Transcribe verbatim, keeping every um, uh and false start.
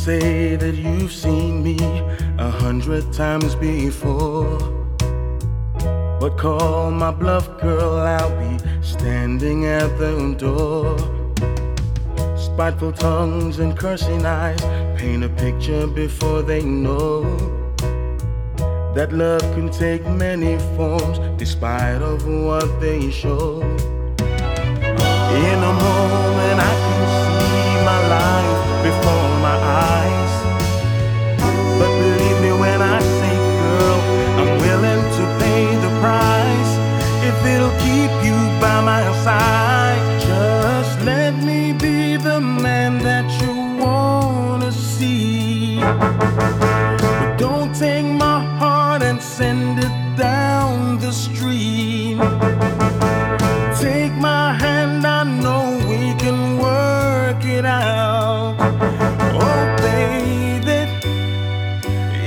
say that you've seen me a hundred times before, but call my bluff, girl, I'll be standing at the door. Spiteful tongues and cursing eyes paint a picture before they know that love can take many forms despite of what they show. In a moment I can see my life before my eyes, but believe me when I say, girl, I'm willing to pay the price if it'll keep you by my side. Just let me be the man that you wanna see, but don't take my heart and send it down the stream. Take my hand, I know we can work it out.